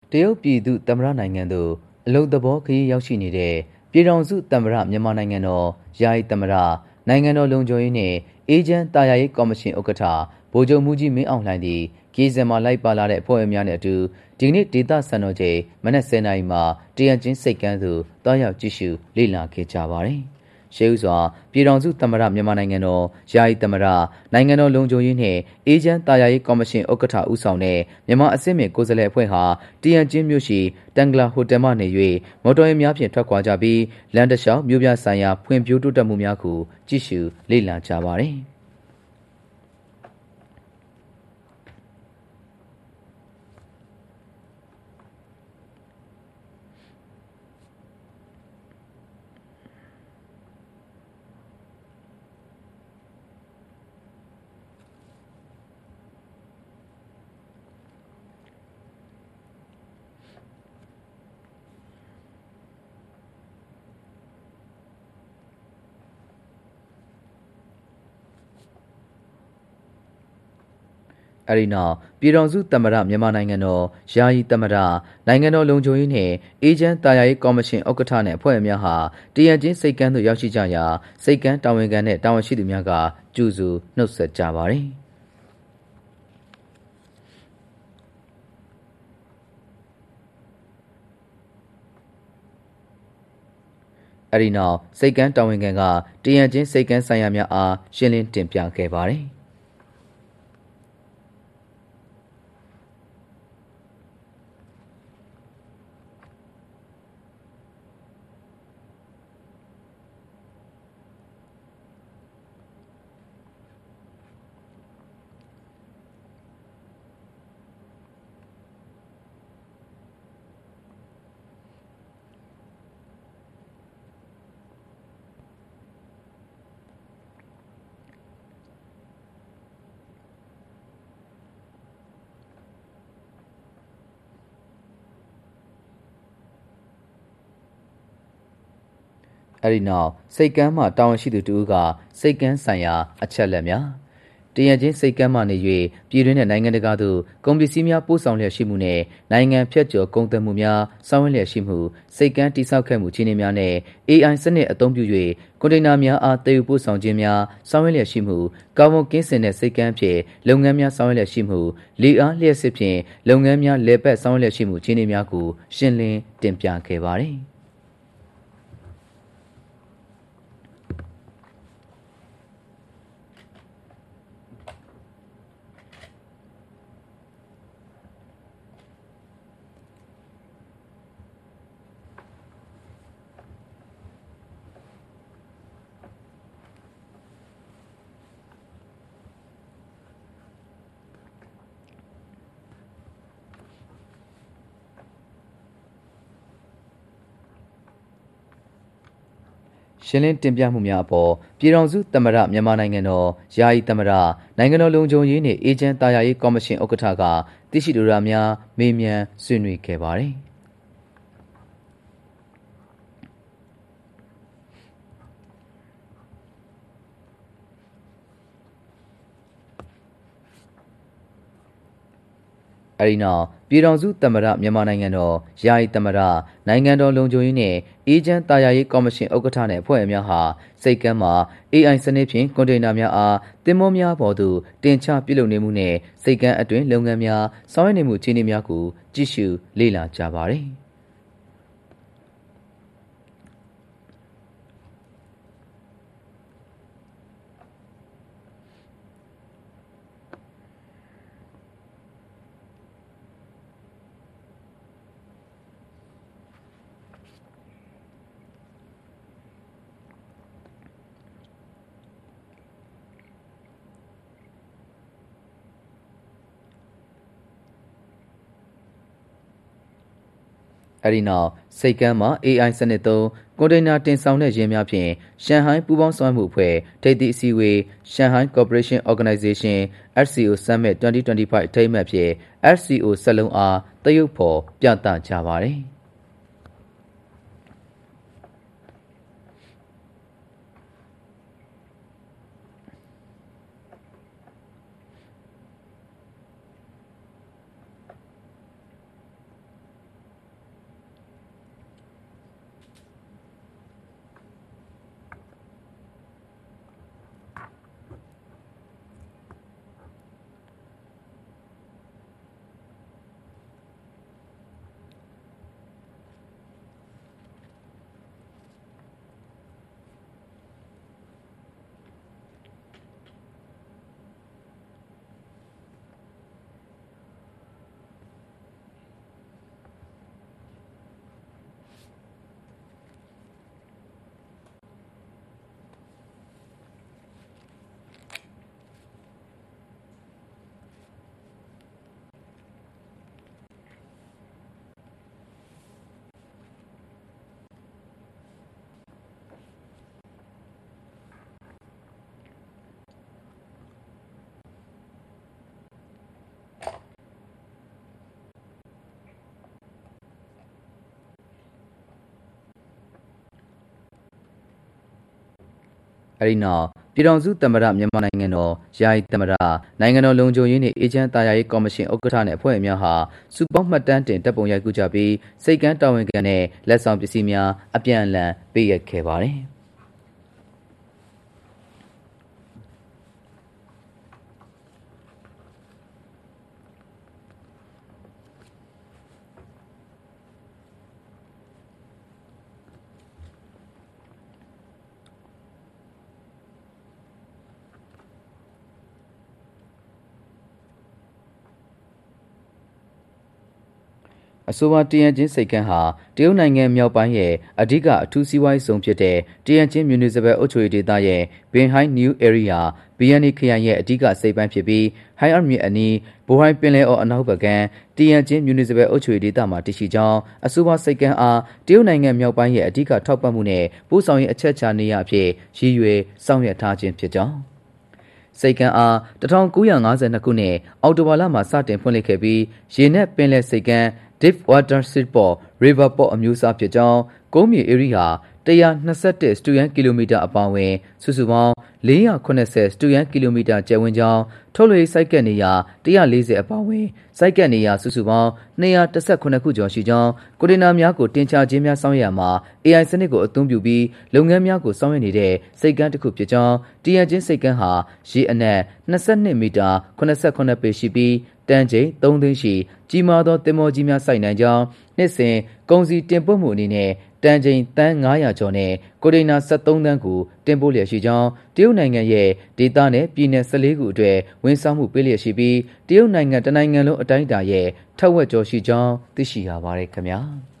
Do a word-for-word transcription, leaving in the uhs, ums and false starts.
တရုတ်ပြည်သူသမ္မတနိုင်ငံသို့အလုပ်သဘောခရီးရောက်ရှိနေတဲ့ပြည်ထောင်စုသမ္မတမြန်မာနိုင်ငံတော်ယာယီသမ္မတနိုင်ငံတော်လုံခြုံရေးနှင့်အေဂျင့်တာယာရေးကော်မရှင်ဥက္ကဋ္ဌဗိုလ်ချုပ်မှူးကြီးမင်းအောင်လှိုင်သည်ခရီးစဉ်မှာလိုက်ပါလာတဲ့အဖွဲ့ဝင်များနှင့်အတူဒီကနေ့ဒေသစံတော်ချိန်မနက်ဆယ်နာရီမှာတရန်ချင်းစိတ်ကမ်းသို့တွားရောက်ကြည့်ရှုလေ့လာခဲ့ကြပါသည်ရှေးဥစွာပြည်ထောင်စုသမ္မတမြန်မာနိုင်ငံတော်ယာယီသမ္မတနိုင်ငံတော်လုံခြုံရေးနှင့်အေဂျင့်တာယာရေးကော်မရှင်ဥက္ကဋ္ဌဦးဆောင်တဲ့မြန်မာအစစ်အမြစ်ကိုယ်စားလှယ်အဖွဲ့ဟာတရန်ချင်းမြို့ရှိတန်ဂလာဟိုတယ်မှနေ၍မော်တော်ယာဉ်များဖြင့်ထွက်ခွာကြပြီးလမ်းတစ်လျှောက်မြို့ပြဆိုင်ရာဖွံ့ဖြိုးတိုးတက်မှုများကိုကြည့်ရှုလေ့လာကြပါသည်အဲဒီနောက်ပြည်ထောင်စုသမ္မတမြန်မာနိုင်ငံတော်ယာယီသမ္မတနိုင်ငံတော်လုံခြုံရေးနှင့်အေဂျင့်တာယာရေးကော်မရှင်ဥက္ကဋ္ဌနှင့်အဖွဲ့ဝင်များဟာတရန်ချင်းစိတ်ကမ်းသို့ရောက်ရှိကြရာစိတ်ကမ်းတာဝန်ခံနှင့်တာဝန်ရှိသူများကကြိုဆိုနှုတ်ဆက်ကြပါသည်အဲဒီနောက်စိတ်ကမ်းတာဝန်ခံကတရန်ချင်းစိတ်ကမ်းဆိုင်ရာများအားရှင်းလင်းတင်ပြခဲ့ပါသည်အဲဒီနောက်စိတ်ကမ်းမှတာဝန်ရှိသူတစ်ဦးကစိတ်ကမ်းဆိုင်ရာအချက်အလက်များတရန်ချင်းစိတ်ကမ်းမှနေ၍ပြည်တွင်းနှင့်နိုင်ငံတကာသို့ကုန်ပစ္စည်းများပို့ဆောင်လျက်ရှိမှုနှင့်နိုင်ငံဖြတ်ကျော်ကုန်သွယ်မှုများဆောင်ရွက်လျက်ရှိမှုစိတ်ကမ်းတည်ဆောက်ခဲ့မှုအခြေအနေများနှင့် အေးအိုင် စနစ်အသုံးပြု၍ကွန်တိန်နာများအားသယ်ယူပို့ဆောင်ခြင်းများဆောင်ရွက်လျက်ရှိမှုကာဗွန်ကင်းစင်တဲ့စိတ်ကမ်းဖြင့်လုပ်ငန်းများဆောင်ရွက်လျက်ရှိမှုလေအားလျှပ်စစ်ဖြင့်လုပ်ငန်းများလည်ပတ်ဆောင်ရွက်လျက်ရှိမှုအခြေအနေများကိုရှင်းလင်းတင်ပြခဲ့ပါသည်ရှင်းလင်းတင်ပြမှုများအပေါ်ပြည်ထောင်စုသမ္မတမြန်မာနိုင်ငံတော်ယာယီသမ္မတနိုင်ငံတော်လုံခြုံရေးနှင့်အေဂျင့်တာယာရေးကော်မရှင်ဥက္ကဋ္ဌကသိရှိလိုတာများမေးမြန်းဆွေးနွေးခဲ့ပါသည်အဲဒီနောက်ပြည်ထောင်စုသမ္မတမြန်မာနိုင်ငံတော်ယာယီသမ္မတနိုင်ငံတော်လုံခြုံရေးနှင့်အေဂျင့်တာယာရေးကော်မရှင်ဥက္ကဋ္ဌနှင့်အဖွဲ့ဝင်များဟာစိတ်ကမ်းမှာ အေးအိုင် စနစ်ဖြင့်ကွန်တိန်နာများအားသင်္ဘောများပေါ်သို့တင်ချပြုလုပ်နေမှုနှင့်စိတ်ကမ်းအတွင်းလုပ်ငန်းများဆောင်ရွက်နေမှုအခြေအနေများကိုကြည့်ရှုလေ့လာကြပါသည်အဲဒီနောက်စိတ်ကမ်းမှာ အေးအိုင် စနစ်သုံးကွန်တိန်နာတင်ဆောင်တဲ့ယာဉ်များဖြင့်ရှန်ဟိုင်းပူးပေါင်းဆောင်ရွက်မှုအဖွဲ့ထိပ်သီးအစည်းအဝေးရှန်ဟိုင်းကော်ပိုရေးရှင်းအော်ဂနိုက်ဇေးရှင်း အက်ဖ် စီ အို Summit တwenty twenty-five အထိမ်းအမှတ်ဖြင့် အက်ဖ် စီ အို စက်လုံးအားသရုပ်ဖော်ပြသကြပါသည်အဲဒီနောက်ပြည်ထောင်စုသမ္မတမြန်မာနိုင်ငံတော်ယာယီသမ္မတနိုင်ငံတော်လုံခြုံရေးနှင့်အေဂျင့်တာယာရေးကော်မရှင်ဥက္ကဋ္ဌနှင့်အဖွဲ့ဝင်များဟာစုပေါင်းမှတ်တမ်းတင်တပ်ပုံရိုက်ကူးကြပြီးစိတ်ကမ်းတာဝန်ခံနှင့်လက်ဆောင်ပစ္စည်းများအပြန်အလှန်ပေးအပ်ခဲ့ပါတယ်။ အဆိုပါတရန်ချင်းစိတ်ကမ်းဟာတရုတ်နိုင်ငံမြောက်ပိုင်းရဲ့အဓိကအထူးစီးပွားရေးဇုံဖြစ်တဲ့တရန်ချင်းမြူနီစပယ်အုပ်ချုပ်ရေးဒေသရဲ့ဘင်ဟိုင်းနယူးဧရိယာ ဘီ အန် အေ ခရိုင်ရဲ့အဓိကစိတ်ပိုင်းဖြစ်ပြီးဟိုင်းအော့မြစ်အနီးဘိုဟိုင်းပင်လယ်အော်အနောက်ဘက်ကမ်းတရန်ချင်းမြူနီစပယ်အုပ်ချုပ်ရေးဒေသမှာတည်ရှိကြောင်းအဆိုပါစိတ်ကမ်းအားတရုတ်နိုင်ငံမြောက်ပိုင်းရဲ့အဓိကထောက်ပံ့မှုနဲ့ပို့ဆောင်ရေးအချက်အခြာနေရာအဖြစ်ရည်ရွယ်ဆောင်ရွက်ထားခြင်းဖြစ်ကြောင်းစိတ်ကမ်းအား၁၉၅၂ခုနှစ်အောက်တိုဘာလမှာစတင်ဖွင့်လှစ်ခဲ့ပြီးရေနက်ပင်လယ်စိတ်ကမ်း Deep Water Seaport River Port အမျိုးအစားဖြစ်ကြောင်းကုန်းမြေဧရိယာ၁၂၁စတုရန်းကီလိုမီတာအပါအဝင်စုစုပေါင်း၄၇၀စတုရန်းကီလိုမီတာကျယ်ဝန်းကြောင်းထုတ်လွှတ်ရေးစိုက်ကပ်နေရာ၁၄၀အပါအဝင်စိုက်ကပ်နေရာစုစုပေါင်း၂၁၇ခုကျော်ရှိကြောင်းကွန်တိန်နာများကိုတင်ချခြင်းများဆောင်ရွက်ရာမှာ အေ အိုင် စနစ်ကိုအသုံးပြုပြီးလုပ်ငန်းများကိုဆောင်ရွက်နေတဲ့စိတ်ကမ်းတစ်ခုဖြစ်ကြောင်းတရန်ချင်းစိတ်ကမ်းဟာရေအနက်၂၂မီတာ၇၇ပေရှိပြီးတန်ချိန်၃သိန်းရှိကြီးမားသောသင်္ဘောကြီးများစိုက်နိုင်ကြောင်းနှစ်စဉ်ကုန်စည်တင်ပို့မှုအနေနဲ့တန်ချိန်သန်း၅၀၀ကျော်နဲ့ကွန်တိန်နာ၁၃သန်းကိုတင်ပို့လျက်ရှိကြောင်းတရုတ်နိုင်ငံရဲ့ဒေသနဲ့ပြည်နယ်၁၄ခုအတွက်ဝန်ဆောင်မှုပေးလျက်ရှိပြီးတရုတ်နိုင်ငံတစ်နိုင်ငံလုံးအတိုင်းအတာရဲ့ထက်ဝက်ကျော်ရှိကြောင်းသိရှိရပါတယ်ခင်ဗျာ။